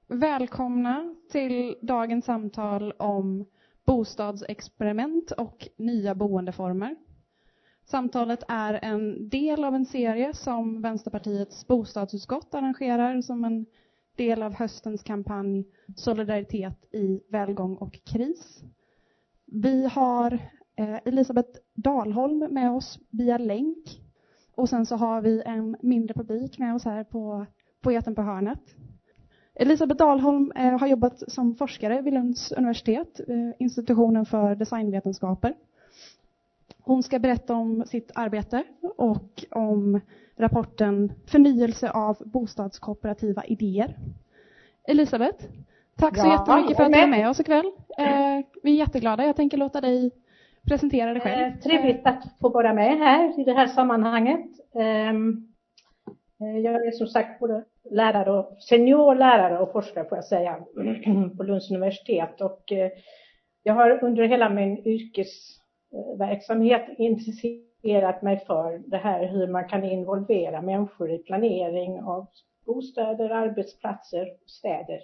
Välkomna till dagens samtal om bostadsexperiment och nya boendeformer. Samtalet är en del av en serie som Vänsterpartiets bostadsutskott arrangerar som en del av höstens kampanj Solidaritet i välgång och kris. Vi har Elisabeth Dahlholm med oss via länk. Och sen så har vi en mindre publik med oss här på Poeten på hörnet. Elisabeth Dahlholm har jobbat som forskare vid Lunds universitet, institutionen för designvetenskaper. Hon ska berätta om sitt arbete och om rapporten Förnyelse av bostadskooperativa idéer. Elisabeth, tack så jättemycket för att du är med oss ikväll. Vi är jätteglada. Jag tänker låta dig presentera dig själv. Trevligt att få vara med här i det här sammanhanget. Jag är som sagt både lärare och seniorlärare och forskare får jag säga på Lunds universitet. Och jag har under hela min yrkesverksamhet intresserat mig för det här hur man kan involvera människor i planering av bostäder, arbetsplatser, städer.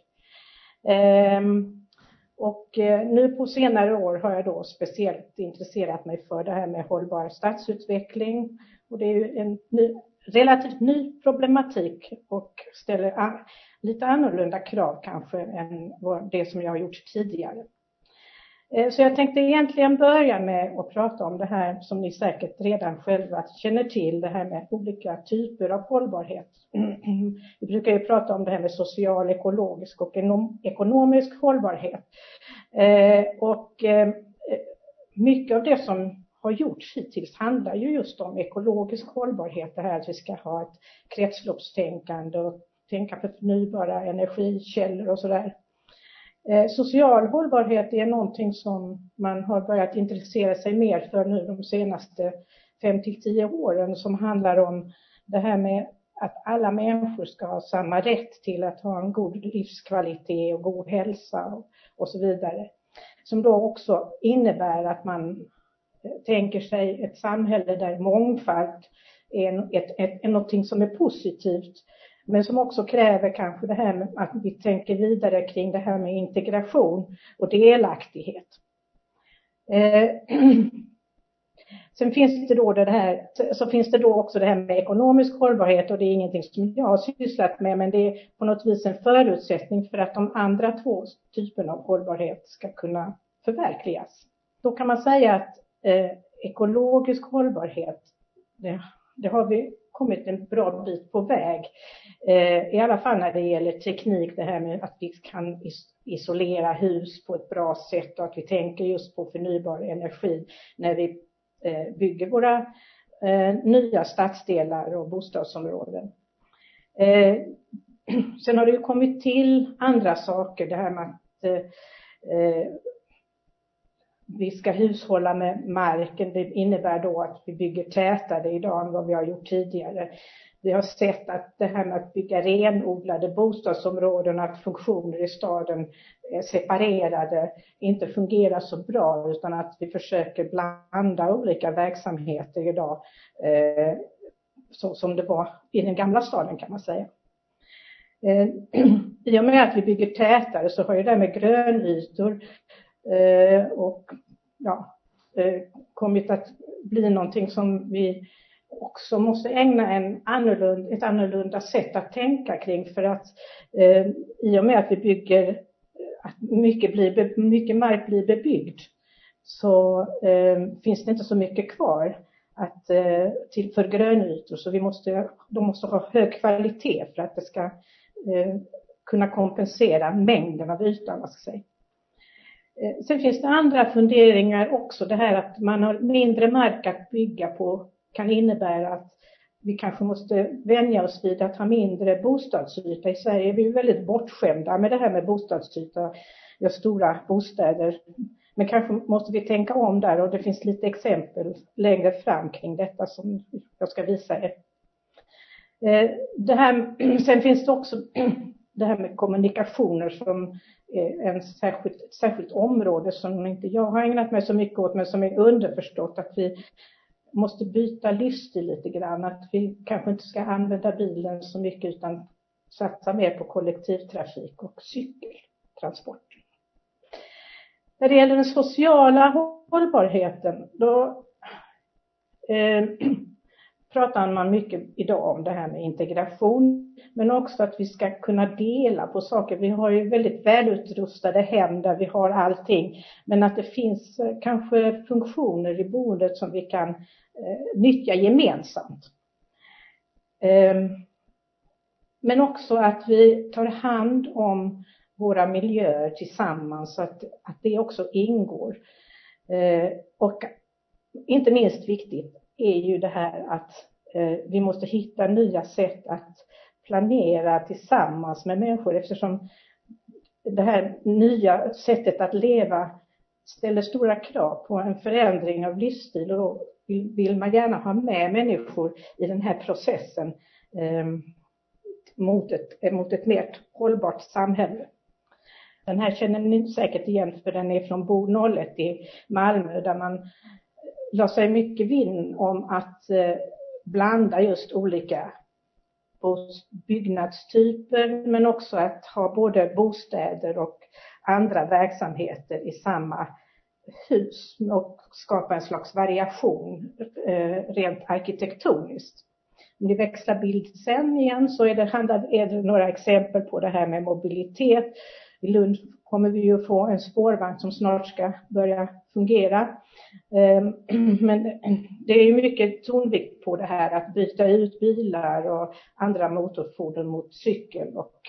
Och nu på senare år har jag då speciellt intresserat mig för det här med hållbar stadsutveckling. Och det är ju en relativt ny problematik och ställer lite annorlunda krav kanske än det som jag har gjort tidigare. Så jag tänkte egentligen börja med att prata om det här som ni säkert redan själva känner till, det här med olika typer av hållbarhet. Vi brukar ju prata om det här med social, ekologisk och ekonomisk hållbarhet. Och mycket av det som har gjorts hittills handlar ju just om ekologisk hållbarhet. Det här att vi ska ha ett kretsloppstänkande och tänka på förnybara energikällor och sådär. Social hållbarhet är någonting som man har börjat intressera sig mer för nu de senaste 5-10 åren, som handlar om det här med att alla människor ska ha samma rätt till att ha en god livskvalitet och god hälsa och så vidare. Som då också innebär att man tänker sig ett samhälle där mångfald är någonting som är positivt. Men som också kräver kanske det här med att vi tänker vidare kring det här med integration och delaktighet. Sen finns det då finns det då också det här med ekonomisk hållbarhet, och det är ingenting som jag har sysslat med, men det är på något vis en förutsättning för att de andra två typerna av hållbarhet ska kunna förverkligas. Då kan man säga att ekologisk hållbarhet, det har vi kommit en bra bit på väg. I alla fall när det gäller teknik, det här med att vi kan isolera hus på ett bra sätt och att vi tänker just på förnybar energi när vi bygger våra nya stadsdelar och bostadsområden. Sen har det ju kommit till andra saker, det här med att vi ska hushålla med marken. Det innebär då att vi bygger tätare idag än vad vi har gjort tidigare. Vi har sett att det här med att bygga renodlade bostadsområden, att funktioner i staden är separerade, inte fungerar så bra, utan att vi försöker blanda olika verksamheter idag så som det var i den gamla staden, kan man säga. I och med att vi bygger tätare så har ju det med grönytor och kommit att bli någonting som vi också måste ägna ett annorlunda sätt att tänka kring, för att i och med att vi bygger att mycket mark blir bebyggd, så finns det inte så mycket kvar för grönytor, så de måste ha hög kvalitet för att det ska kunna kompensera mängden av ytan, vad ska jag säga. Sen finns det andra funderingar också. Det här att man har mindre mark att bygga på kan innebära att vi kanske måste vänja oss vid att ha mindre bostadsyta. I Sverige är vi väldigt bortskämda med det här med bostadsyta. Vi har stora bostäder. Men kanske måste vi tänka om där, och det finns lite exempel längre fram kring detta som jag ska visa er. Sen finns det också det här med kommunikationer som är ett särskilt område som inte jag har ägnat mig så mycket åt, men som är underförstått att vi måste byta livsstil lite grann. Att vi kanske inte ska använda bilen så mycket utan satsa mer på kollektivtrafik och cykeltransport. När det gäller den sociala hållbarheten, då pratar man mycket idag om det här med integration, men också att vi ska kunna dela på saker. Vi har ju väldigt välutrustade hem där vi har allting, men att det finns kanske funktioner i boendet som vi kan nyttja gemensamt. Men också att vi tar hand om våra miljöer tillsammans, så att det också ingår. Och inte minst viktigt är ju det här att vi måste hitta nya sätt att planera tillsammans med människor, eftersom det här nya sättet att leva ställer stora krav på en förändring av livsstil, och då vill man gärna ha med människor i den här processen mot ett mer hållbart samhälle. Den här känner ni säkert igen, för den är från Bo 01 i Malmö, där man la sig mycket vinn om att blanda just olika byggnadstyper, men också att ha både bostäder och andra verksamheter i samma hus och skapa en slags variation rent arkitektoniskt. Om ni växlar bild sen igen så är det några exempel på det här med mobilitet. I Lund kommer vi ju få en spårvagn som snart ska börja fungera. Men det är ju mycket tonvikt på det här att byta ut bilar och andra motorfordon mot cykel och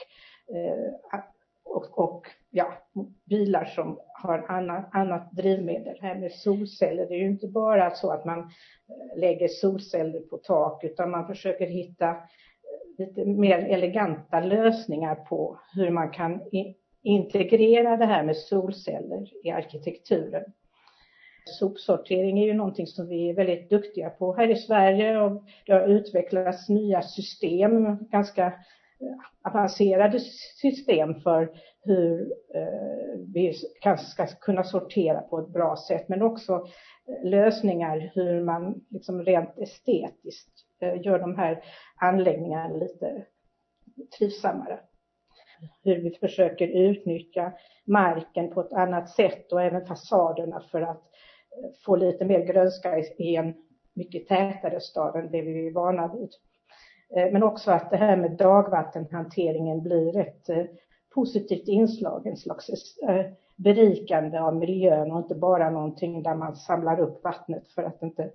bilar som har annat drivmedel. Det här med solceller, det är ju inte bara så att man lägger solceller på tak, utan man försöker hitta lite mer eleganta lösningar på hur man kan integrera det här med solceller i arkitekturen. Sopsortering är ju någonting som vi är väldigt duktiga på här i Sverige, och det har utvecklats nya system, ganska avancerade system för hur vi ska kunna sortera på ett bra sätt, men också lösningar hur man liksom rent estetiskt gör de här anläggningarna lite trivsammare. Hur vi försöker utnyttja marken på ett annat sätt och även fasaderna för att få lite mer grönska i en mycket tätare stad än det vi är vana vid. Men också att det här med dagvattenhanteringen blir ett positivt inslag, en slags berikande av miljön, och inte bara någonting där man samlar upp vattnet för att inte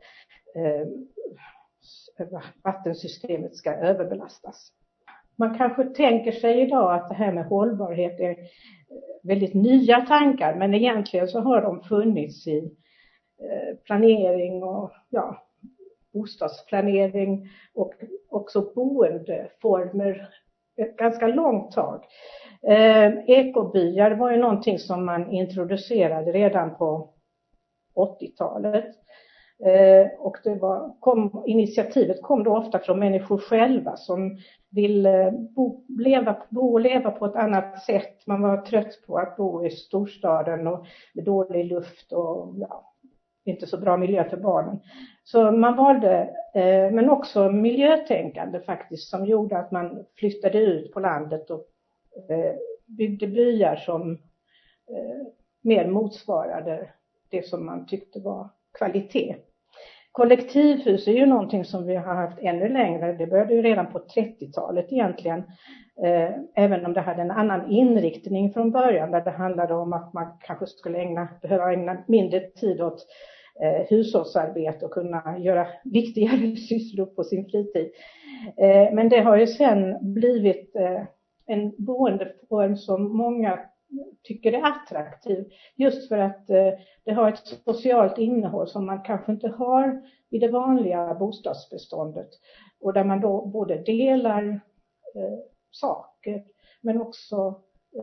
vattensystemet ska överbelastas. Man kanske tänker sig idag att det här med hållbarhet är väldigt nya tankar, men egentligen så har de funnits i planering och bostadsplanering och också boendeformer ett ganska långt tag. Ekobyar var ju någonting som man introducerade redan på 80-talet. Och initiativet kom då ofta från människor själva som ville bo och leva på ett annat sätt. Man var trött på att bo i storstaden och med dålig luft och inte så bra miljö för barnen. Så man valde, men också miljötänkande faktiskt, som gjorde att man flyttade ut på landet och byggde byar som mer motsvarade det som man tyckte var kvalitet. Kollektivhus är ju någonting som vi har haft ännu längre. Det började ju redan på 30-talet egentligen. Även om det hade en annan inriktning från början, där det handlade om att man kanske skulle behöva ägna mindre tid åt hushållsarbete och kunna göra viktigare sysslor på sin fritid. Men det har ju sen blivit en boendeform som många tycker är attraktiv, just för att det har ett socialt innehåll som man kanske inte har i det vanliga bostadsbeståndet, och där man då både delar saker men också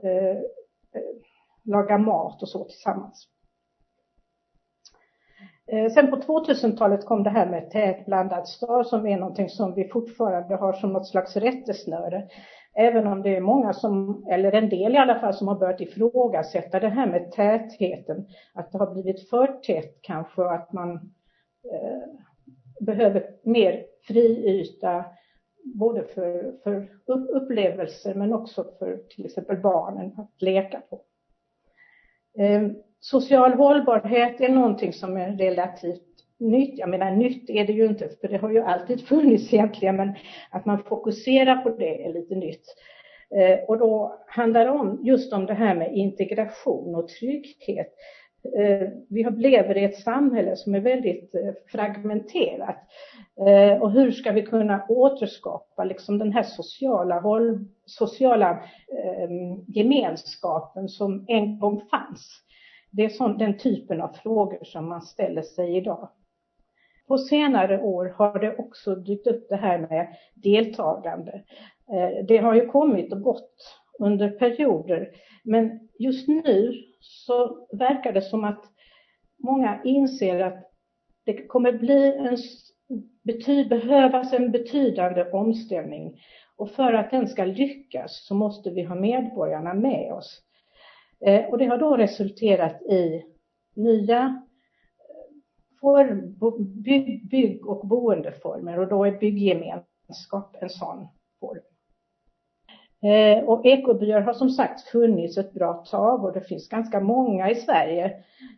lagar mat och så tillsammans. Sen på 2000-talet kom det här med tätblandad stad, som är någonting som vi fortfarande har som något slags rättesnöre. Även om det är många eller en del i alla fall, som har börjat ifrågasätta det här med tätheten. Att det har blivit för tätt kanske, att man behöver mer fri yta både för upplevelser men också för till exempel barnen att leka på. Social hållbarhet är någonting som är relativt nytt. Jag menar nytt är det ju inte, för det har ju alltid funnits egentligen, men att man fokuserar på det är lite nytt. Och då handlar det just om det här med integration och trygghet. Vi lever i ett samhälle som är väldigt fragmenterat. Och hur ska vi kunna återskapa liksom den här sociala gemenskapen som en gång fanns? Det är den typen av frågor som man ställer sig idag. På senare år har det också dykt upp det här med deltagande. Det har ju kommit och gått under perioder. Men just nu så verkar det som att många inser att det kommer behövas en betydande omställning. Och för att den ska lyckas så måste vi ha medborgarna med oss. Och det har då resulterat i nya bygg- och boendeformer. Och då är bygggemenskap en sån form. Och ekobyar har som sagt funnits ett bra tag och det finns ganska många i Sverige.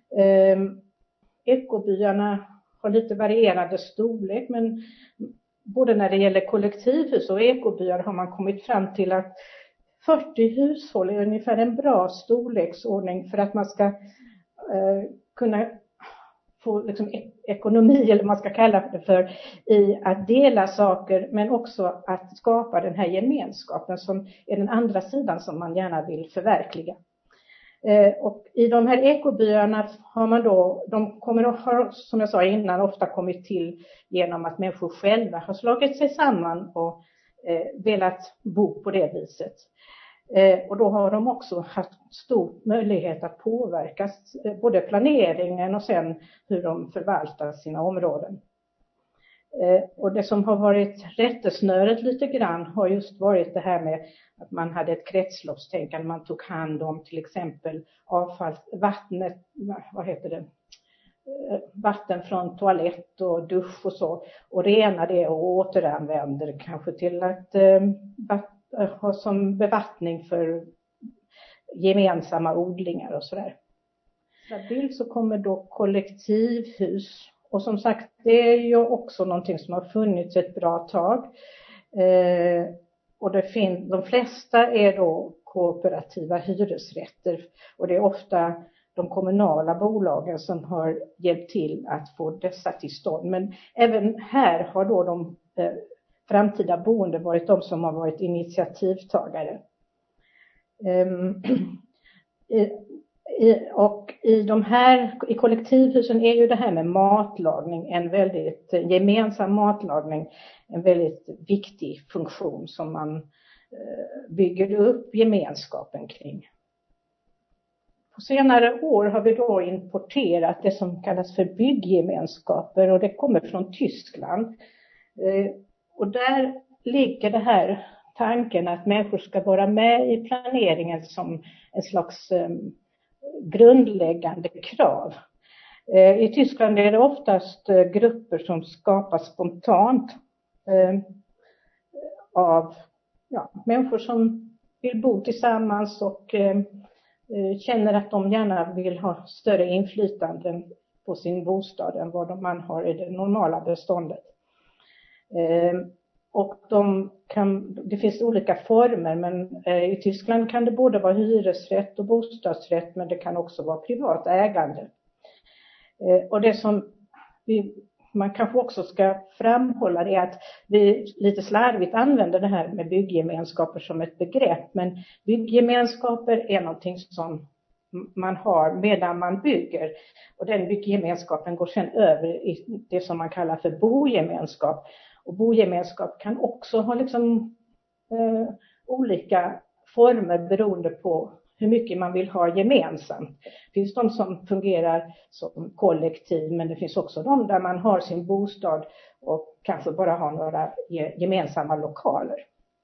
Ekobyarna har lite varierande storlek, men både när det gäller kollektivhus och ekobyar har man kommit fram till att 40 hushåll är ungefär en bra storleksordning för att man ska kunna få liksom ekonomi, eller man ska kalla det för, i att dela saker, men också att skapa den här gemenskapen som är den andra sidan som man gärna vill förverkliga. Och i de här ekobyarna har man då, har som jag sa innan ofta kommit till genom att människor själva har slagit sig samman och velat bo på det viset. Och då har de också haft stor möjlighet att påverka både planeringen och sen hur de förvaltar sina områden. Och det som har varit rättesnöret lite grann har just varit det här med att man hade ett kretsloppstänkande. Man tog hand om till exempel vatten från toalett och dusch och så, och rena det och återanvänder kanske till att ha som bevattning för gemensamma odlingar och sådär. Stabilt så kommer då kollektivhus, och som sagt det är ju också någonting som har funnits ett bra tag. Och de flesta är då kooperativa hyresrätter, och det är ofta de kommunala bolagen som har hjälpt till att få dessa till stånd. Men även här har då de framtida boende varit de som har varit initiativtagare. Och i kollektivhusen är ju det här med matlagning, gemensam matlagning, en väldigt viktig funktion som man bygger upp gemenskapen kring. På senare år har vi då importerat det som kallas för bygggemenskaper, och det kommer från Tyskland. Och där ligger det här tanken att människor ska vara med i planeringen som en slags grundläggande krav. I Tyskland är det oftast grupper som skapas spontant av människor som vill bo tillsammans och känner att de gärna vill ha större inflytande på sin bostad än vad man har i det normala beståndet. Och det finns olika former, men i Tyskland kan det både vara hyresrätt och bostadsrätt, men det kan också vara privat ägande. Och det som man kanske också ska framhålla är att vi lite slarvigt använder det här med bygggemenskaper som ett begrepp, men bygggemenskaper är någonting som man har medan man bygger, och den bygggemenskapen går sedan över i det som man kallar för bogemenskap. Och bogemenskap kan också ha olika former beroende på hur mycket man vill ha gemensamt. Det finns de som fungerar som kollektiv, men det finns också de där man har sin bostad och kanske bara har några gemensamma lokaler.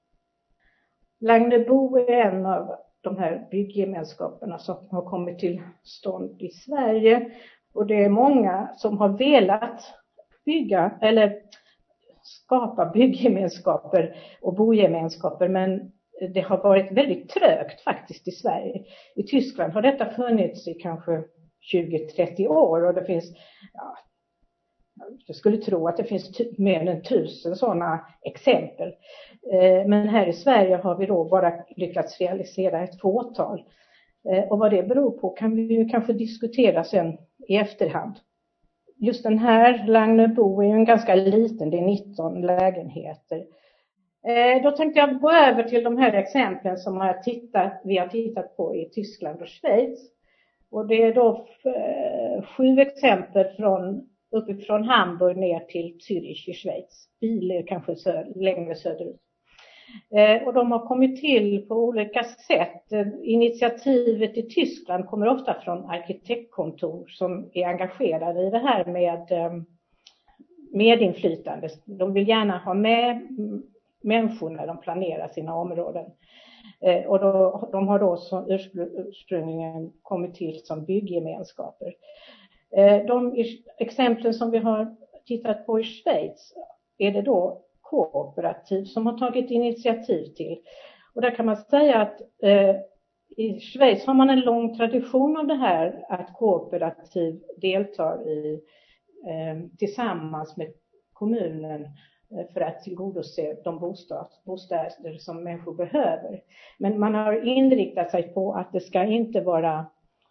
Lagnebo är en av de här bygggemenskaperna som har kommit till stånd i Sverige, och det är många som har velat bygga eller skapa bygggemenskaper och bogemenskaper, men det har varit väldigt trögt faktiskt i Sverige. I Tyskland har detta funnits i kanske 20-30 år och det finns, jag skulle tro att det finns mer än 1000 sådana exempel. Men här i Sverige har vi då bara lyckats realisera ett fåtal. Och vad det beror på kan vi ju kanske diskutera sen i efterhand. Just den här Langnebo är ju en ganska liten, det är 19 lägenheter. Då tänkte jag gå över till de här exemplen som vi har tittat på i Tyskland och Schweiz. Och det är då 7 exempel uppifrån Hamburg ner till Zürich i Schweiz. Bil är kanske längre söderut. Och de har kommit till på olika sätt. Initiativet i Tyskland kommer ofta från arkitektkontor som är engagerade i det här med medinflytande. De vill gärna ha med människor när de planerar sina områden. Och de har då ursprungligen kommit till som bygggemenskaper. De exemplen som vi har tittat på i Schweiz är det då kooperativ som har tagit initiativ till. Och där kan man säga att i Schweiz har man en lång tradition av det här att kooperativ deltar tillsammans med kommunen för att tillgodose de bostäder som människor behöver. Men man har inriktat sig på att det ska inte vara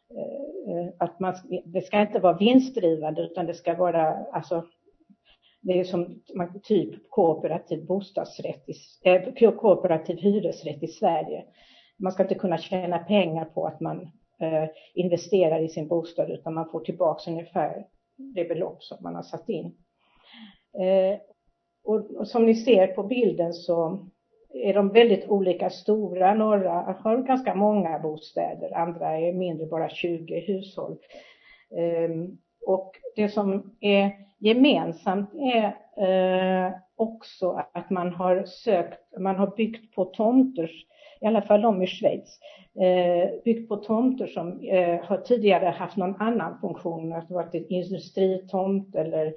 vinstdrivande, utan det ska vara det är som typ kooperativ kooperativ hyresrätt i Sverige. Man ska inte kunna tjäna pengar på att man investerar i sin bostad, utan man får tillbaka ungefär det belopp som man har satt in. Och som ni ser på bilden så är de väldigt olika stora. Några har ganska många bostäder, andra är mindre, bara 20 hushåll. Och det som är gemensamt är också att man har byggt på tomter, i alla fall de i Schweiz, byggt på tomter som har tidigare haft någon annan funktion, att det varit en industritomt eller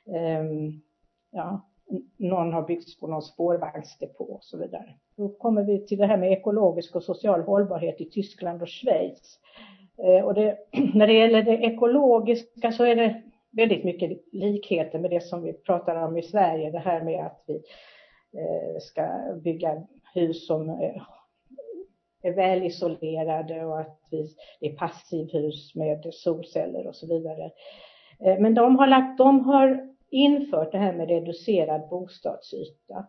någon har byggts på någon spårvagnsdepå och så vidare. Då kommer vi till det här med ekologisk och social hållbarhet i Tyskland och Schweiz. Och när det gäller det ekologiska så är det väldigt mycket likheter med det som vi pratar om i Sverige. Det här med att vi ska bygga hus som är väl isolerade och att det är passivhus med solceller och så vidare. Men de har infört det här med reducerad bostadsyta.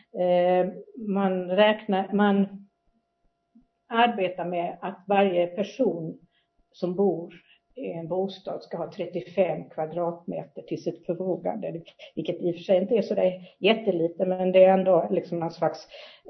Man arbetar med att varje person som bor i en bostad ska ha 35 kvadratmeter till sitt förfogande. Vilket i och för sig inte är så där jättelite, men det är ändå liksom någon slags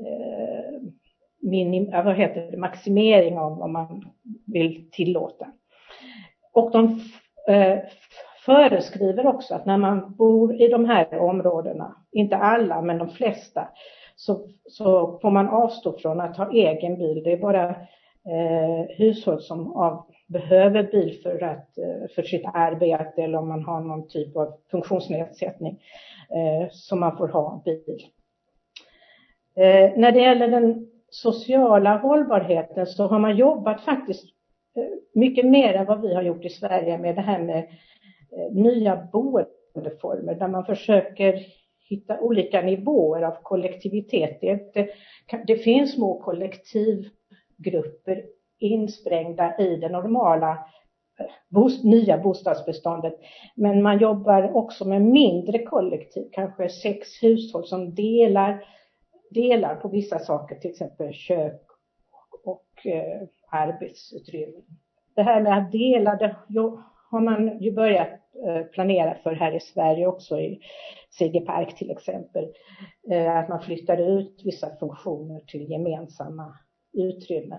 maximering av vad man vill tillåta. Och de föreskriver också att när man bor i de här områdena, inte alla men de flesta, så får man avstå från att ha egen bil. Det är bara hushåll som behöver bil för sitt arbete eller om man har någon typ av funktionsnedsättning som man får ha bil. När det gäller den sociala hållbarheten så har man jobbat faktiskt mycket mer än vad vi har gjort i Sverige med det här med nya boendeformer där man försöker hitta olika nivåer av kollektivitet. Det finns små kollektivgrupper insprängda i det normala nya bostadsbeståndet. Men man jobbar också med mindre kollektiv, kanske 6 hushåll som delar på vissa saker, till exempel kök och arbetsutrymme. Det här med att dela, det har man ju börjat planera för här i Sverige också, i Segerpark till exempel. Att man flyttar ut vissa funktioner till gemensamma utrymmen.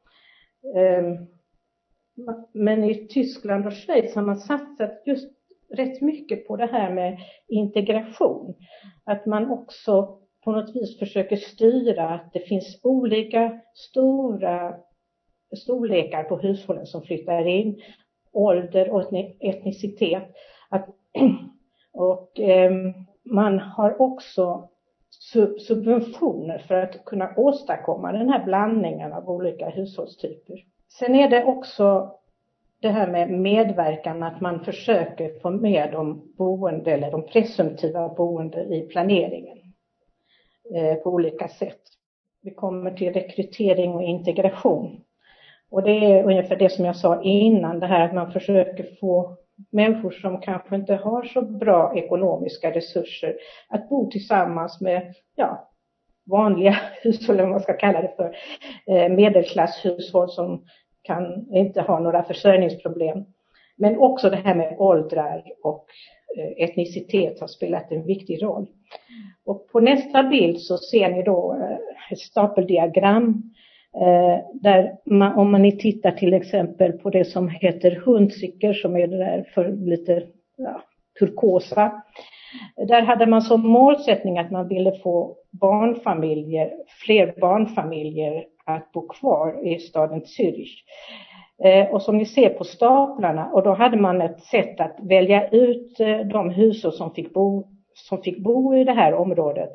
Men i Tyskland och Schweiz har man satsat just rätt mycket på det här med integration. Att man också på något vis försöker styra att det finns olika stora storlekar på hushållen som flyttar in, ålder och etnicitet. man har också subventioner för att kunna åstadkomma den här blandningen av olika hushållstyper. Sen är det också det här med medverkan, att man försöker få med de boende eller de presumtiva boende i planeringen på olika sätt. Vi kommer till rekrytering och integration. Och det är ungefär det som jag sa innan, det här att man försöker få människor som kanske inte har så bra ekonomiska resurser att bo tillsammans med vanliga hushåll, om man ska kalla det för, medelklasshushåll som inte ha några försörjningsproblem. Men också det här med åldrar och etnicitet har spelat en viktig roll. Och på nästa bild så ser ni då ett stapeldiagram där om man tittar till exempel på det som heter Hunziker, som är det där för lite turkosa. Där hade man som målsättning att man ville få fler barnfamiljer att bo kvar i staden Zürich. Och som ni ser på staplarna, och då hade man ett sätt att välja ut de hushåll som fick bo i det här området.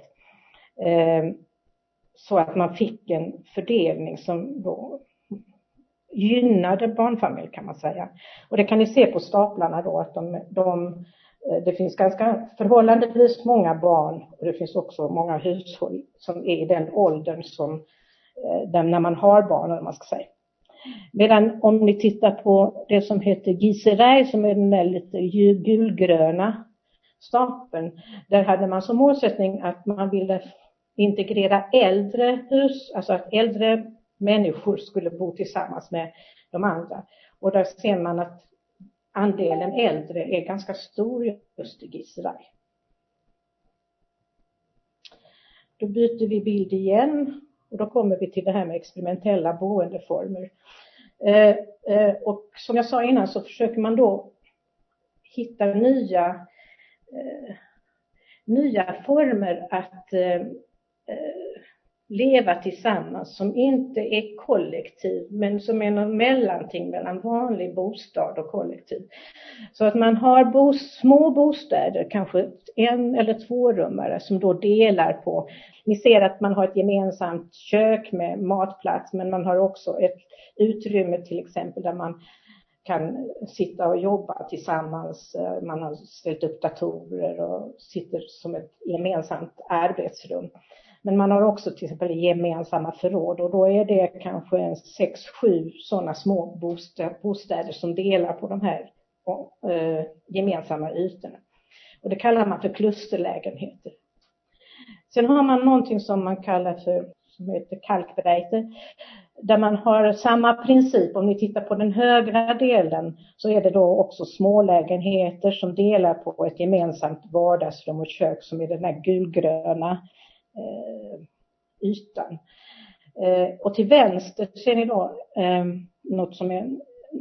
Så att man fick en fördelning som då gynnade barnfamilj, kan man säga. Och det kan ni se på staplarna då, att det finns ganska förhållandevis många barn, och det finns också många hushåll som är i den åldern som när man har barn, eller man ska säga. Medan om ni tittar på det som heter Gießerei, som är den där lite gulgröna stapeln, där hade man som målsättning att man ville integrera äldre hus, alltså att äldre människor skulle bo tillsammans med de andra. Och där ser man att andelen äldre är ganska stor just i Gießerei. Då byter vi bild igen, och då kommer vi till det här med experimentella boendeformer. Och som jag sa innan så försöker man då hitta nya former att leva tillsammans som inte är kollektiv, men som är någon mellanting mellan vanlig bostad och kollektiv. Så att man har små bostäder, kanske 1 eller 2 rummare som då delar på. Ni ser att man har ett gemensamt kök med matplats, men man har också ett utrymme till exempel där man kan sitta och jobba tillsammans. Man har ställt upp datorer och sitter som ett gemensamt arbetsrum. Men man har också till exempel gemensamma förråd, och då är det kanske 6-7 sådana små bostäder som delar på de här gemensamma ytorna. Och det kallar man för klusterlägenheter. Sen har man någonting som man kallar som heter Kalkbreite, där man har samma princip. Om ni tittar på den högra delen så är det då också små lägenheter som delar på ett gemensamt vardagsrum och kök, som är den här gulgröna ytan. Och till vänster ser ni då något som är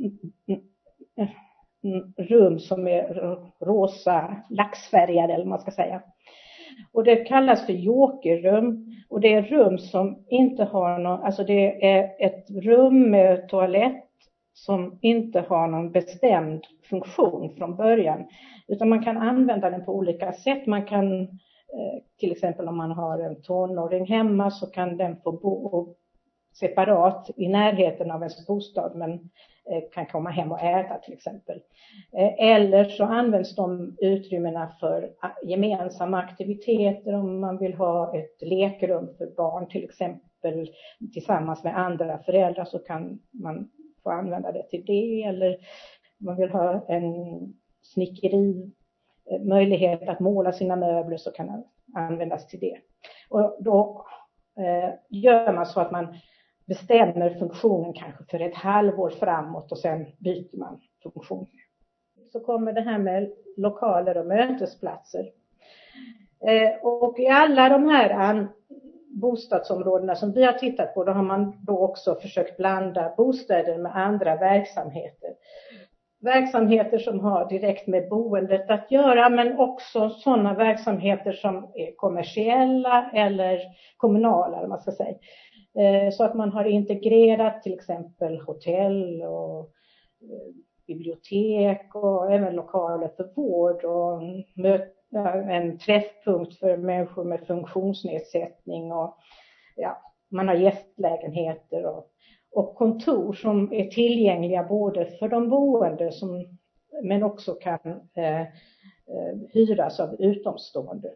rum som är rosa, laxfärgade, eller man ska säga. Och det kallas för jokerrum, och det är rum som inte har någon, alltså det är ett rum med toalett som inte har någon bestämd funktion från början, utan man kan använda den på olika sätt. Man kan till exempel om man har en tonåring hemma så kan den få bo separat i närheten av ens bostad, men kan komma hem och äta till exempel. Eller så används de utrymmena för gemensamma aktiviteter. Om man vill ha ett lekrum för barn till exempel tillsammans med andra föräldrar, så kan man få använda det till det. Eller om man vill ha en snickeri, möjlighet att måla sina möbler, så kan det användas till det. Och då gör man så att man bestämmer funktionen kanske för ett halvår framåt, och sen byter man funktion. Så kommer det här med lokaler och mötesplatser. Och i alla de här bostadsområdena som vi har tittat på, då har man då också försökt blanda bostäder med andra verksamheter. Verksamheter som har direkt med boendet att göra, men också sådana verksamheter som är kommersiella eller kommunala, eller man ska säga. Så att man har integrerat till exempel hotell och bibliotek och även lokaler för vård och en träffpunkt för människor med funktionsnedsättning och man har gästlägenheter och kontor som är tillgängliga både för de boende men också kan hyras av utomstående.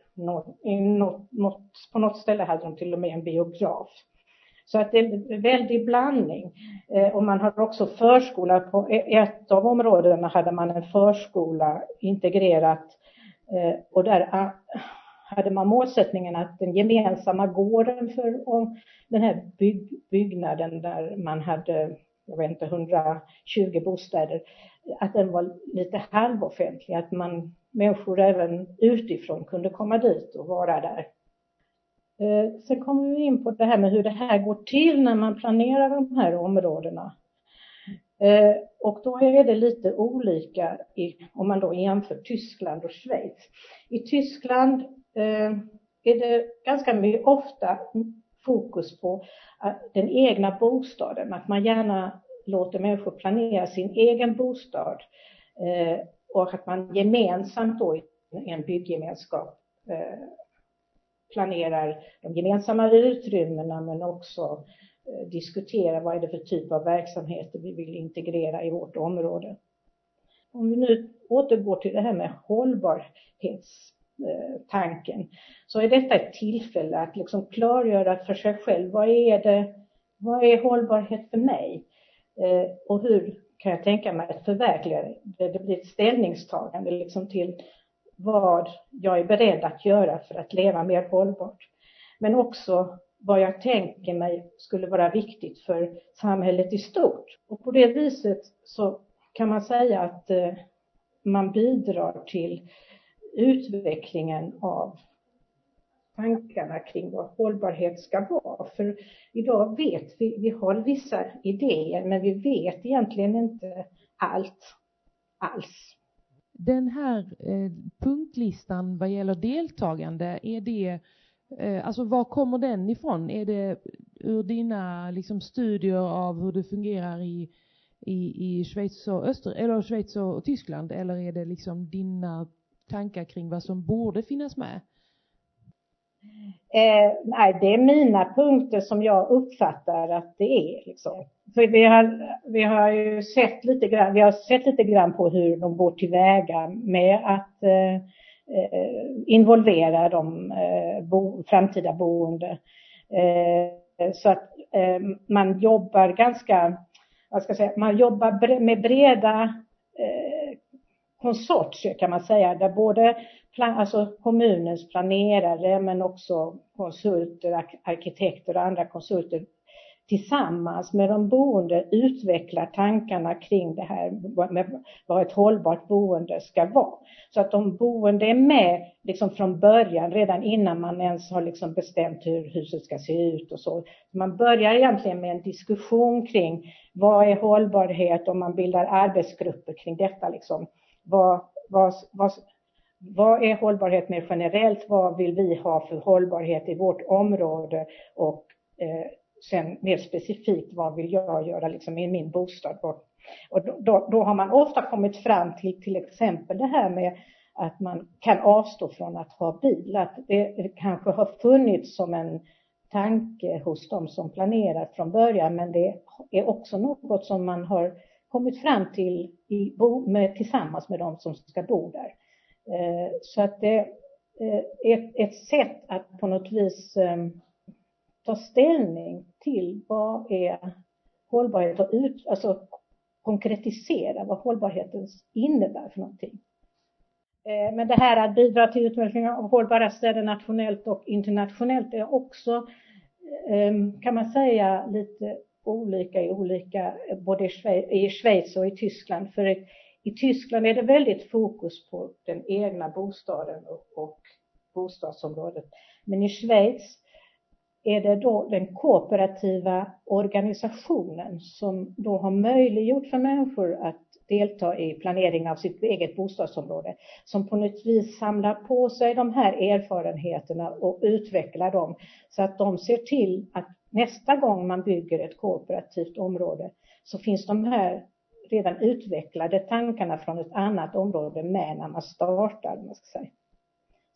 På något ställe hade de till och med en biograf. Så att det är en väldig blandning. Och man har också förskola. På ett av områdena hade man en förskola integrerat. Och där hade man målsättningen att den gemensamma gården för den här byggnaden där man hade 120 bostäder, att den var lite halvoffentlig. Att människor även utifrån kunde komma dit och vara där. Sen kommer vi in på det här med hur det här går till när man planerar de här områdena. Och då är det lite olika om man då jämför Tyskland och Schweiz. I Tyskland är det ganska ofta fokus på den egna bostaden. Att man gärna låter människor planera sin egen bostad. Och att man gemensamt då i en bygggemenskap planerar de gemensamma utrymmena men också diskutera vad är det för typ av verksamheter vi vill integrera i vårt område. Om vi nu återgår till det här med hållbarhetstanken, så är detta ett tillfälle att liksom klargöra för sig själv vad är hållbarhet för mig och hur kan jag tänka mig att förverkliga det. Det blir ett ställningstagande liksom till vad jag är beredd att göra för att leva mer hållbart. Men också vad jag tänker mig skulle vara viktigt för samhället i stort. Och på det viset så kan man säga att man bidrar till utvecklingen av tankarna kring vad hållbarhet ska vara. För idag vet vi har vissa idéer men vi vet egentligen inte allt alls. Den här punktlistan vad gäller deltagande, är det, alltså var kommer den ifrån? Är det ur dina liksom studier av hur det fungerar i Schweiz och Schweiz och Tyskland, eller är det liksom dina tankar kring vad som borde finnas med? Nej, det är mina punkter som jag uppfattar att det är liksom. För vi har ju sett lite grann på hur de går tillväga med att involvera de framtida boende. Så att man jobbar man jobbar med breda konsortier kan man säga, där både kommunens planerare men också konsulter, arkitekter och andra konsulter tillsammans med de boende utvecklar tankarna kring det här med vad ett hållbart boende ska vara. Så att de boende är med liksom från början, redan innan man ens har liksom bestämt hur huset ska se ut och så. Man börjar egentligen med en diskussion kring vad är hållbarhet, och man bildar arbetsgrupper kring detta liksom. Vad är hållbarhet mer generellt? Vad vill vi ha för hållbarhet i vårt område? Och sen mer specifikt, vad vill jag göra liksom i min bostad? Och då har man ofta kommit fram till exempel det här med att man kan avstå från att ha bil. Att det kanske har funnits som en tanke hos de som planerar från början, men det är också något som man har kommit fram till tillsammans med de som ska bo där. Så att det är ett sätt att på något vis ta ställning till vad är hållbarhet och alltså konkretisera vad hållbarheten innebär för någonting. Men det här att bidra till utveckling av hållbara städer nationellt och internationellt är också, kan man säga, lite olika i olika, både i Schweiz och i Tyskland. För i Tyskland är det väldigt fokus på den egna bostaden och bostadsområdet. Men i Schweiz är det då den kooperativa organisationen som då har möjliggjort för människor att delta i planering av sitt eget bostadsområde, som på något vis samlar på sig de här erfarenheterna och utvecklar dem så att de ser till att nästa gång man bygger ett kooperativt område så finns de här redan utvecklade tankarna från ett annat område med när man startar, man ska säga.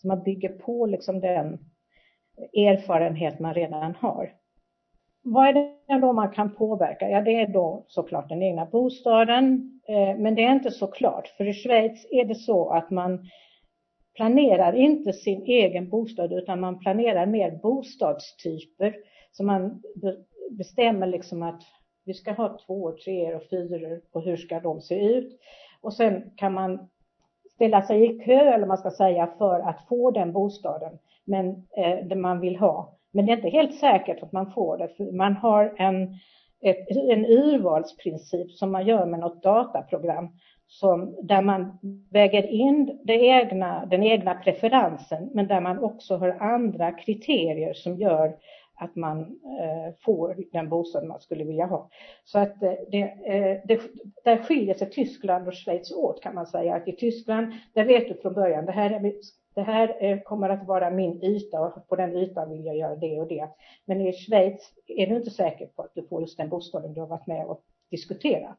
Så man bygger på liksom den erfarenhet man redan har. Vad är det då man kan påverka? Ja, det är då såklart den egna bostaden. Men det är inte så klart. För i Schweiz är det så att man planerar inte sin egen bostad, utan man planerar mer bostadstyper. Så man bestämmer liksom att vi ska ha 2, 3 och 4 och hur ska de se ut. Och sen kan man ställa sig i kö, eller man ska säga, för att få den bostaden det man vill ha. Men det är inte helt säkert att man får det. För man har en urvalsprincip som man gör med något dataprogram. Där man väger in den egna preferensen. Men där man också har andra kriterier som gör att man får den bostad man skulle vilja ha. Så att där skiljer sig Tyskland och Schweiz åt, kan man säga. Att i Tyskland, där vet du från början, det här kommer att vara min yta och på den ytan vill jag göra det och det. Men i Schweiz är du inte säker på att du får just den bostaden du har varit med och diskuterat.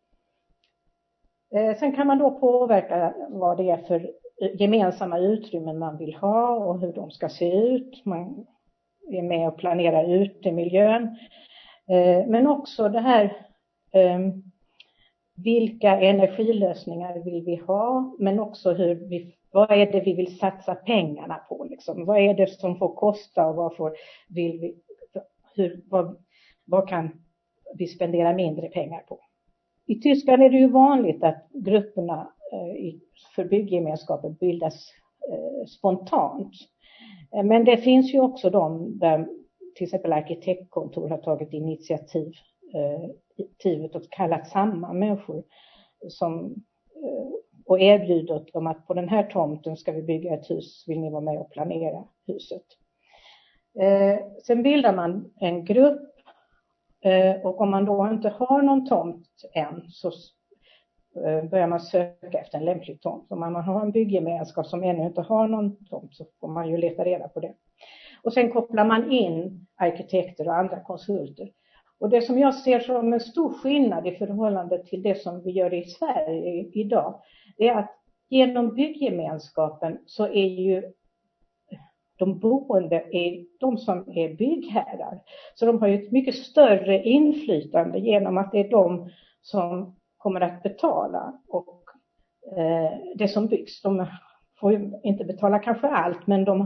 Sen kan man då påverka vad det är för gemensamma utrymmen man vill ha och hur de ska se ut. Man är med och planerar ut i miljön. Men också det här, vilka energilösningar vill vi ha, men också vad är det vi vill satsa pengarna på liksom? Vad är det som får kosta och vad kan vi spendera mindre pengar på? I Tyskland är det ju vanligt att grupperna för bygggemenskapen bildas spontant. Men det finns ju också de där till exempel arkitektkontor har tagit initiativet och kallat samman människor och erbjudit dem att på den här tomten ska vi bygga ett hus, vill ni vara med och planera huset. Sen bildar man en grupp och om man då inte har någon tomt än så börjar man söka efter en lämplig tomt. Om man har en bygggemenskap som ännu inte har någon tomt så får man ju leta reda på det. Och sen kopplar man in arkitekter och andra konsulter. Och det som jag ser som en stor skillnad i förhållande till det som vi gör i Sverige idag, det är att genom bygggemenskapen så är ju de boende de som är byggherrar. Så de har ju ett mycket större inflytande genom att det är de som kommer att betala och det som byggs. De får ju inte betala kanske allt, men de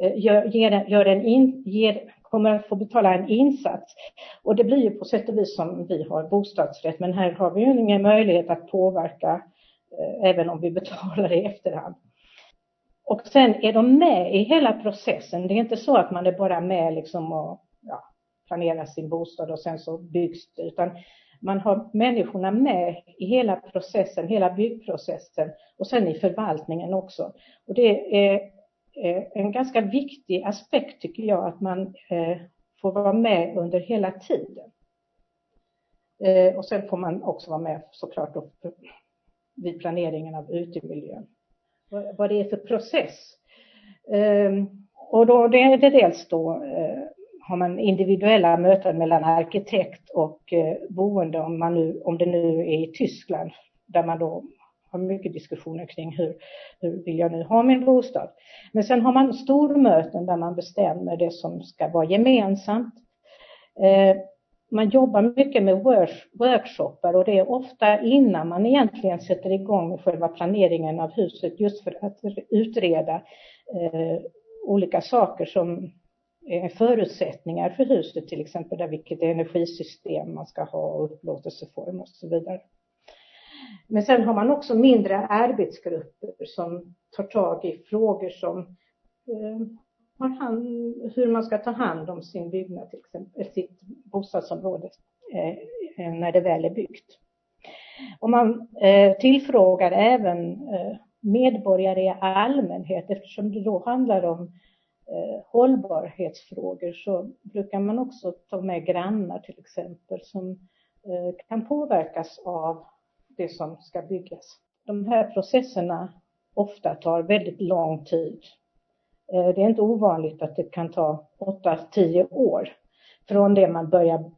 kommer att få betala en insats. Och det blir ju på sätt och vis som vi har bostadsrätt, men här har vi ju ingen möjlighet att påverka även om vi betalar i efterhand. Och sen är de med i hela processen. Det är inte så att man är bara med liksom och planerar sin bostad och sen så byggs det, utan man har människorna med i hela processen, hela byggprocessen och sen i förvaltningen också. Och det är en ganska viktig aspekt tycker jag, att man får vara med under hela tiden. Och sen får man också vara med såklart vid planeringen av utemiljön. Vad det är för process. Och då det är det dels då har man individuella möten mellan arkitekt och boende om det nu är i Tyskland där man då har mycket diskussioner kring hur vill jag nu ha min bostad. Men sen har man stormöten där man bestämmer det som ska vara gemensamt. Man jobbar mycket med workshoppar och det är ofta innan man egentligen sätter igång med själva planeringen av huset, just för att utreda olika saker som är förutsättningar för huset, till exempel vilket energisystem man ska ha, upplåtelseform och så vidare. Men sen har man också mindre arbetsgrupper som tar tag i frågor som hur man ska ta hand om sin byggnad, till exempel sitt bostadsområde när det väl är byggt. Och man tillfrågar även medborgare i allmänhet, eftersom det då handlar om hållbarhetsfrågor, så brukar man också ta med grannar till exempel som kan påverkas av det som ska byggas. De här processerna ofta tar väldigt lång tid. Det är inte ovanligt att det kan ta 8-10 år från det man börjar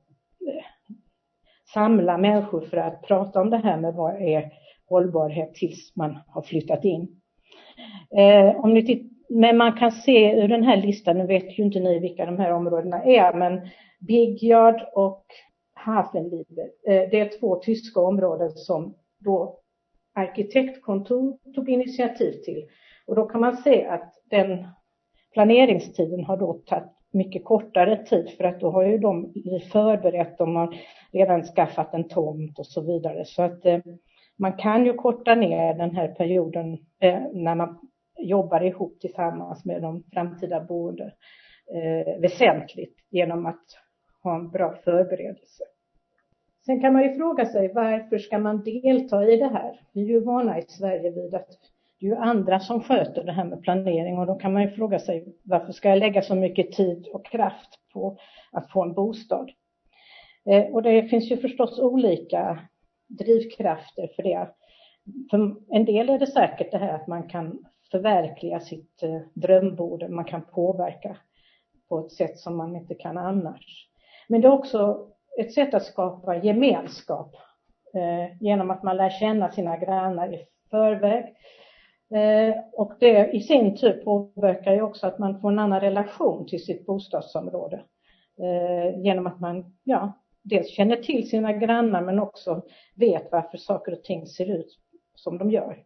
samla människor för att prata om det här med vad är hållbarhet tills man har flyttat in. Men man kan se ur den här listan, nu vet ju inte ni vilka de här områdena är, men Bigjard och Hafenliebe, det är 2 tyska områden som då arkitektkontor tog initiativ till. Och då kan man se att den planeringstiden har då tagit mycket kortare tid, för att då har ju de förberett, de har redan skaffat en tomt och så vidare. Så att man kan ju korta ner den här perioden när man jobbar ihop tillsammans med de framtida boende väsentligt genom att ha en bra förberedelse. Sen kan man ju fråga sig, varför ska man delta i det här? Vi är ju vana i Sverige vid att det är ju andra som sköter det här med planering, och då kan man ju fråga sig, varför ska jag lägga så mycket tid och kraft på att få en bostad? Och det finns ju förstås olika drivkrafter för det. För en del är det säkert det här att man kan förverkliga sitt drömboende, man kan påverka på ett sätt som man inte kan annars. Men det är också ett sätt att skapa gemenskap genom att man lär känna sina grannar i förväg. Och det i sin tur påverkar ju också att man får en annan relation till sitt bostadsområde. Genom att man dels känner till sina grannar, men också vet varför saker och ting ser ut som de gör.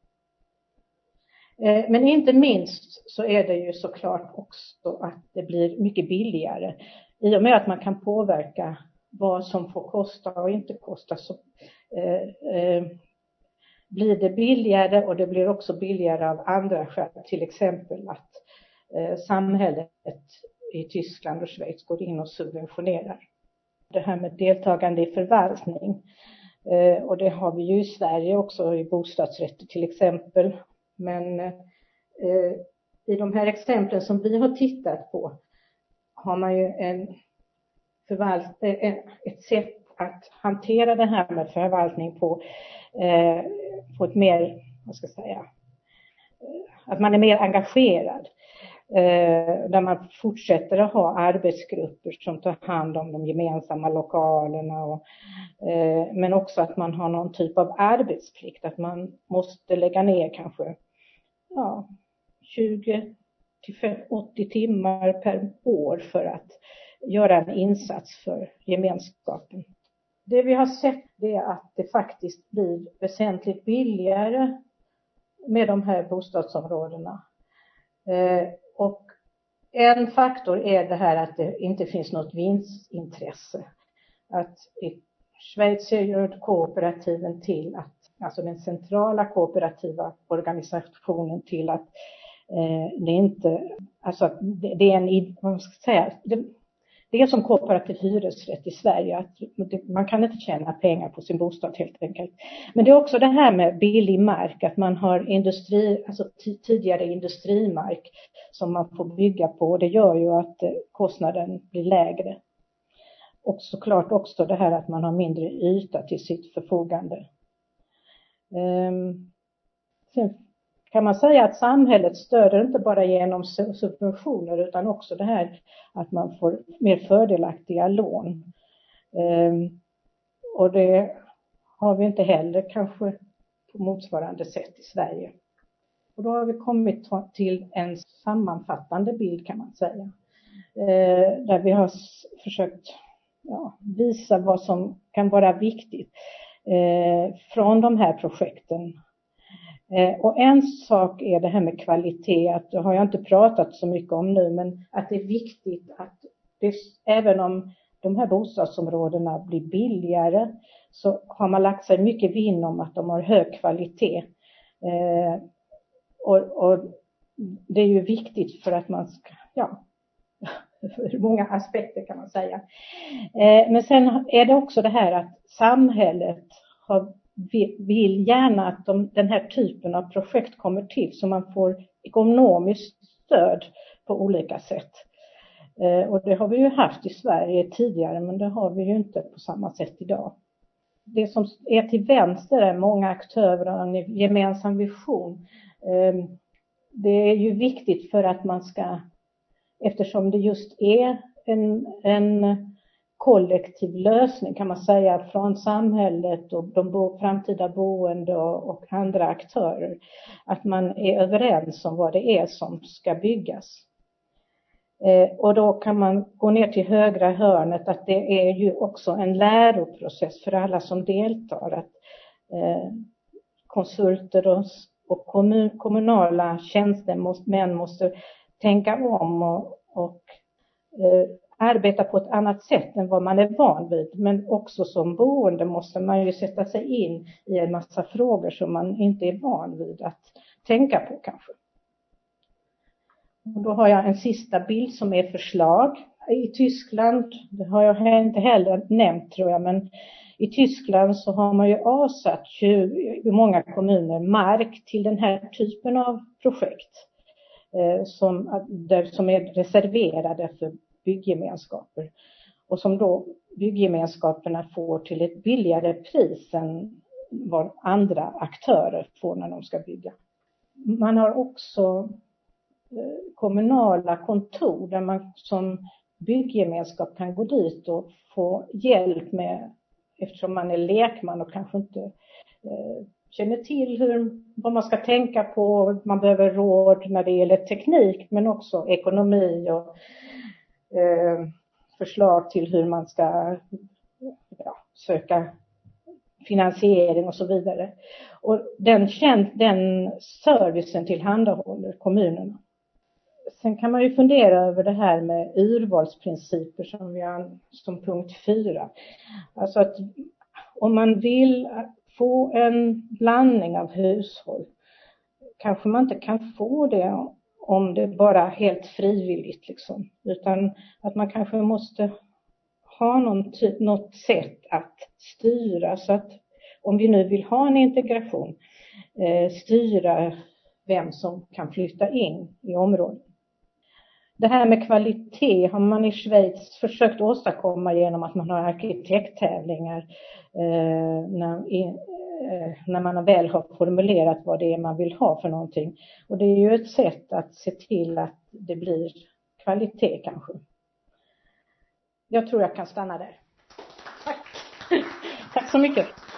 Men inte minst så är det ju såklart också att det blir mycket billigare. I och med att man kan påverka vad som får kosta och inte kosta, så blir det billigare, och det blir också billigare av andra skäl. Till exempel att samhället i Tyskland och Schweiz går in och subventionerar. Det här med deltagande i förvaltning, och det har vi ju i Sverige också i bostadsrätter till exempel. Men i de här exemplen som vi har tittat på har man ju ett sätt att hantera det här med förvaltning på ett mer, att man är mer engagerad. Där man fortsätter att ha arbetsgrupper som tar hand om de gemensamma lokalerna. Men också att man har någon typ av arbetsplikt. Att man måste lägga ner kanske 20 till 80 timmar per år för att göra en insats för gemenskapen. Det vi har sett är att det faktiskt blir väsentligt billigare med de här bostadsområdena. Och en faktor är det här att det inte finns något vinstintresse. Att i Schweiz gör kooperativen till att, alltså den centrala kooperativa organisationen, till att det inte, alltså det är en, vad ska jag säga, det är som kooperativ hyresrätt i Sverige, att man kan inte tjäna pengar på sin bostad helt enkelt. Men det är också det här med billig mark, att man har tidigare industrimark som man får bygga på. Det gör ju att kostnaden blir lägre. Och såklart också det här att man har mindre yta till sitt förfogande. Sen kan man säga att samhället stöder inte bara genom subventioner, utan också det här att man får mer fördelaktiga lån. Och det har vi inte heller kanske på motsvarande sätt i Sverige. Och då har vi kommit till en sammanfattande bild, kan man säga. Där vi har försökt visa vad som kan vara viktigt från de här projekten. Och en sak är det här med kvalitet, att det har jag inte pratat så mycket om nu, men att det är viktigt att även om de här bostadsområdena blir billigare, så har man lagt sig mycket vinn om att de har hög kvalitet. Och det är ju viktigt för att man ska, för många aspekter kan man säga. Men sen är det också det här att samhället vill gärna att den här typen av projekt kommer till, så man får ekonomiskt stöd på olika sätt. Och det har vi ju haft i Sverige tidigare, men det har vi ju inte på samma sätt idag. Det som är till vänster är många aktörer och en gemensam vision. Det är ju viktigt för att man ska, eftersom det just är en kollektiv lösning kan man säga från samhället och de framtida boende och andra aktörer. Att man är överens om vad det är som ska byggas. Och då kan man gå ner till högra hörnet att det är ju också en läroprocess för alla som deltar. Att konsulter och kommunala tjänstemän måste tänka om och arbeta på ett annat sätt än vad man är van vid. Men också som boende måste man ju sätta sig in i en massa frågor som man inte är van vid att tänka på kanske. Och då har jag en sista bild som är förslag. I Tyskland, det har jag inte heller nämnt tror jag, men i Tyskland så har man ju avsatt i många kommuner mark till den här typen av projekt som är reserverade för bygggemenskaper. Och som då bygggemenskaperna får till ett billigare pris än vad andra aktörer får när de ska bygga. Man har också kommunala kontor där man som bygggemenskap kan gå dit och få hjälp med, eftersom man är lekman och kanske inte känner till vad man ska tänka på. Man behöver råd när det gäller teknik men också ekonomi och förslag till hur man ska söka finansiering och så vidare. Och den servicen tillhandahåller kommunerna. Sen kan man ju fundera över det här med urvalsprinciper som vi har som punkt 4. Alltså att om man vill få en blandning av hushåll kanske man inte kan få det om det bara är helt frivilligt liksom. Utan att man kanske måste ha något sätt att styra så att om vi nu vill ha en integration styra vem som kan flytta in i området. Det här med kvalitet har man i Schweiz försökt åstadkomma genom att man har arkitekttävlingar när man väl har formulerat vad det är man vill ha för någonting. Och det är ju ett sätt att se till att det blir kvalitet kanske. Jag tror jag kan stanna där. Tack. Tack så mycket.